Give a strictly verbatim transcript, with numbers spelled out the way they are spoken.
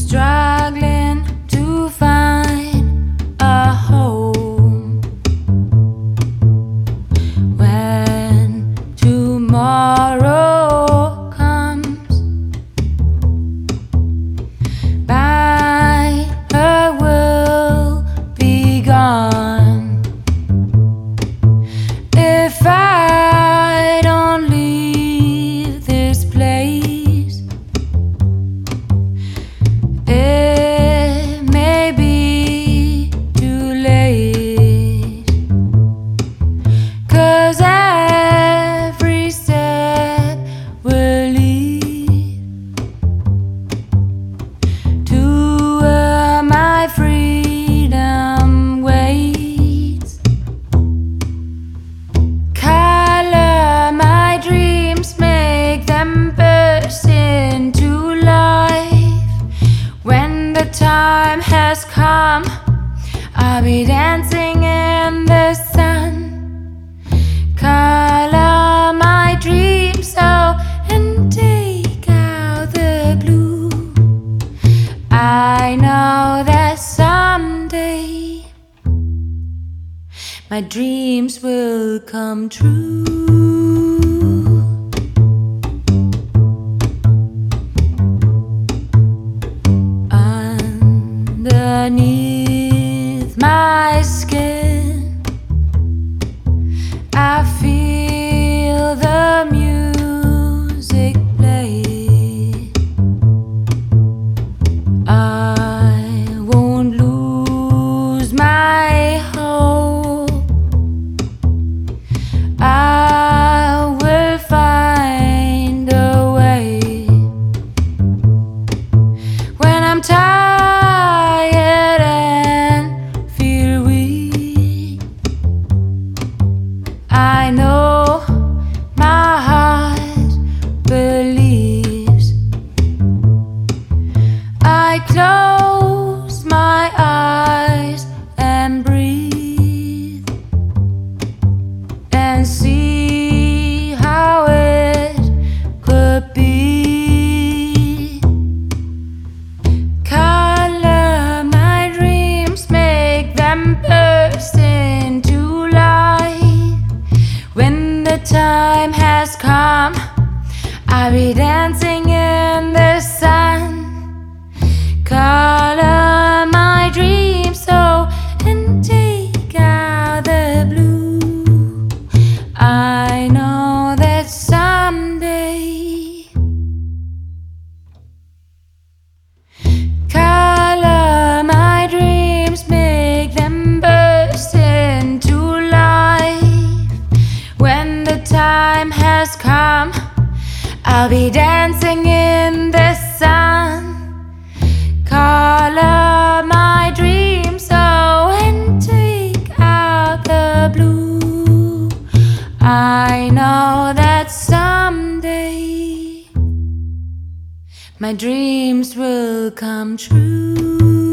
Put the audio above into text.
struggling to find a home. When tomorrow comes by, I will be gone. If I don't leave this place, it may be too late, 'cause every step will lead to where my freedom waits. Color my dreams, make them burst into life. When the time has come, I'll be dancing in the sun. Color my dreams so and take out the blue. I know that someday my dreams will come true. Underneath my skin, I feel the music play. I won't lose my hope. I will find a way. When I'm tired and feel weak, I know my heart believes. I close my eyes and breathe and see how it could be. Color my dreams, make them burst into life. When the time has come, I'll be dancing in the sun. Color my dreams so and take out the blue. I know that someday color my dreams, make them burst into life. When the time has come, I'll be dancing in the sun. Color my dreams so and take out the blue. I know that someday my dreams will come true.